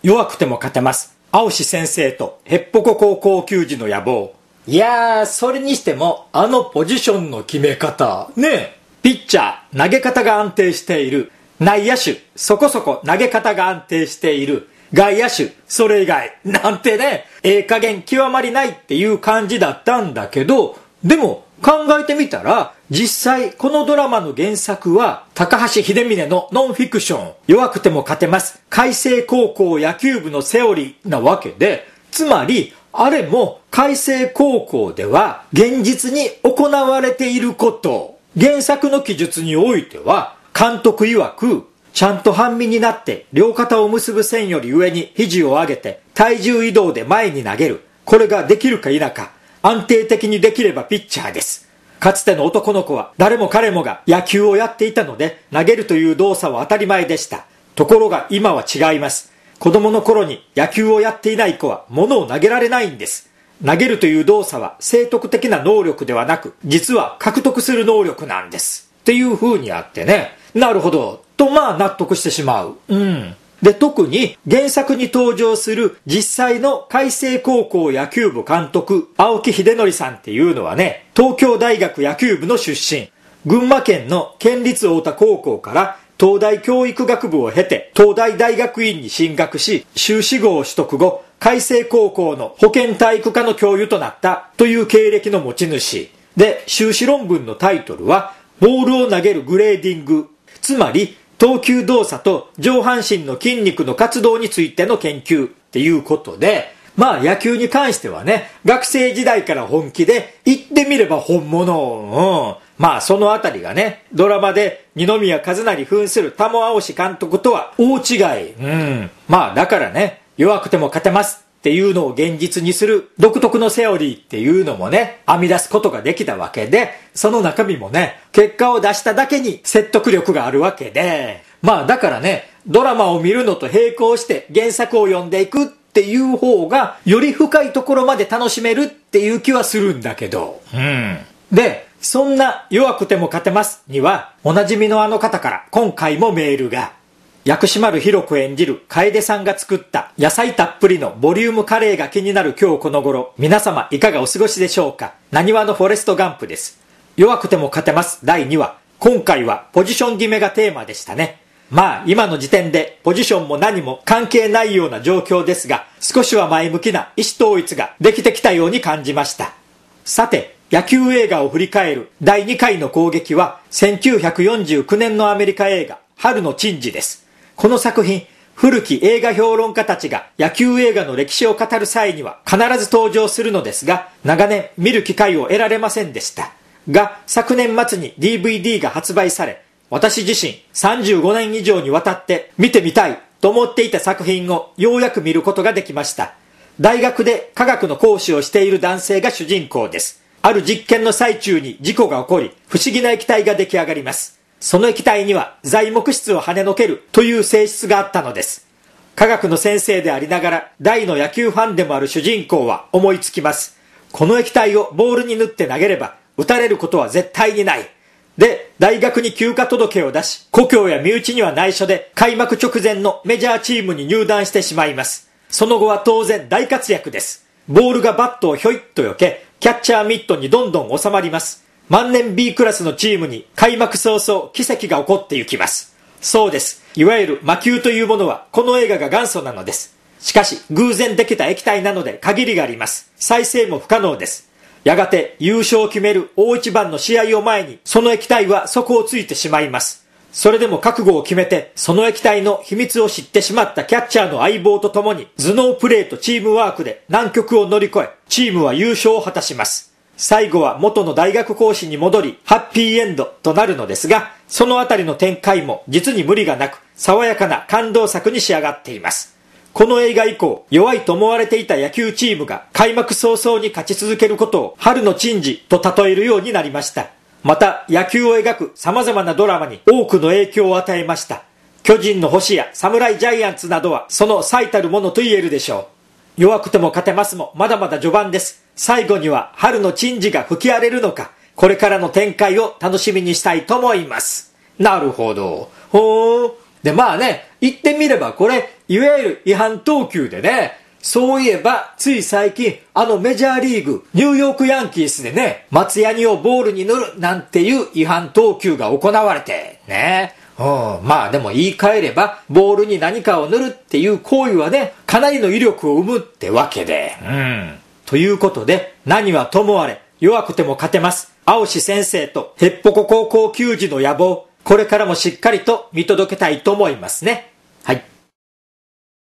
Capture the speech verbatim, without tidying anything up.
弱くても勝てます。青志先生とヘッポコ高校球児の野望。いやー、それにしても、あのポジションの決め方。ねえ。ピッチャー、投げ方が安定している。内野手、そこそこ投げ方が安定している。外野手、それ以外。なんてね、ええ加減極まりないっていう感じだったんだけど、でも考えてみたら、実際このドラマの原作は、高橋秀峰のノンフィクション、弱くても勝てます。開成高校野球部のセオリーなわけで、つまり、あれも開成高校では現実に行われていること、原作の記述においては、監督曰く、ちゃんと半身になって両肩を結ぶ線より上に肘を上げて体重移動で前に投げる。これができるか否か、安定的にできればピッチャーです。かつての男の子は誰も彼もが野球をやっていたので、投げるという動作は当たり前でした。ところが今は違います。子供の頃に野球をやっていない子は物を投げられないんです。投げるという動作は生得的な能力ではなく、実は獲得する能力なんです。っていう風にあってね、なるほど、とまあ納得してしまう。うん。で、特に原作に登場する実際の開成高校野球部監督、青木秀則さんっていうのはね、東京大学野球部の出身。群馬県の県立太田高校から東大教育学部を経て、東大大学院に進学し、修士号を取得後、開成高校の保健体育科の教諭となったという経歴の持ち主。で、修士論文のタイトルは、ボールを投げるグレーディング。つまり、投球動作と上半身の筋肉の活動についての研究っていうことで、まあ野球に関してはね、学生時代から本気で、言ってみれば本物。うん。まあそのあたりがね、ドラマで二宮和也扮する田母青志監督とは大違い。うん。まあだからね、弱くても勝てますっていうのを現実にする独特のセオリーっていうのもね、編み出すことができたわけで、その中身もね、結果を出しただけに説得力があるわけで、まあだからね、ドラマを見るのと並行して原作を読んでいくっていう方が、より深いところまで楽しめるっていう気はするんだけど。うん。で、そんな弱くても勝てますには、おなじみのあの方から今回もメールが。薬師丸ひろ子演じる楓さんが作った野菜たっぷりのボリュームカレーが気になる今日この頃、皆様いかがお過ごしでしょうか。なにわのフォレストガンプです。弱くても勝てますだいにわ。今回はポジション決めがテーマでしたね。まあ今の時点でポジションも何も関係ないような状況ですが、少しは前向きな意思統一ができてきたように感じました。さて、野球映画を振り返るだいにかいの攻撃はせんきゅうひゃくよんじゅうきゅうねんのアメリカ映画春の珍事です。この作品、古き映画評論家たちが野球映画の歴史を語る際には必ず登場するのですが、長年見る機会を得られませんでした。が、昨年末に ディーブイディー が発売され、私自身さんじゅうごねん以上にわたって見てみたいと思っていた作品をようやく見ることができました。大学で科学の講師をしている男性が主人公です。ある実験の最中に事故が起こり、不思議な液体が出来上がります。その液体には材木質を跳ねのけるという性質があったのです。科学の先生でありながら大の野球ファンでもある主人公は思いつきます。この液体をボールに塗って投げれば打たれることは絶対にない。で、大学に休暇届を出し、故郷や身内には内緒で開幕直前のメジャーチームに入団してしまいます。その後は当然大活躍です。ボールがバットをひょいっと避け、キャッチャーミットにどんどん収まります。万年 B クラスのチームに開幕早々奇跡が起こってゆきます。そうです。いわゆる魔球というものはこの映画が元祖なのです。しかし偶然できた液体なので限りがあります。再生も不可能です。やがて優勝を決める大一番の試合を前にその液体は底をついてしまいます。それでも覚悟を決めてその液体の秘密を知ってしまったキャッチャーの相棒と共に頭脳プレーとチームワークで難局を乗り越えチームは優勝を果たします。最後は元の大学講師に戻りハッピーエンドとなるのですが、そのあたりの展開も実に無理がなく爽やかな感動作に仕上がっています。この映画以降、弱いと思われていた野球チームが開幕早々に勝ち続けることを春の珍事と例えるようになりました。また野球を描く様々なドラマに多くの影響を与えました。巨人の星や侍ジャイアンツなどはその最たるものと言えるでしょう。弱くても勝てますもまだまだ序盤です。最後には春の珍事が吹き荒れるのか、これからの展開を楽しみにしたいと思います。なるほど。ほー。でまあね、 言ってみればこれ、いわゆる違反投球でね、そういえば、つい最近、あのメジャーリーグ、ニューヨークヤンキースでね、松ヤニをボールに塗るなんていう違反投球が行われて、ね。うん、まあでも言い換えれば、ボールに何かを塗るっていう行為はね、かなりの威力を生むってわけで。うん。ということで、何はともあれ、弱くても勝てます。青志先生とヘッポコ高校球児の野望、これからもしっかりと見届けたいと思いますね。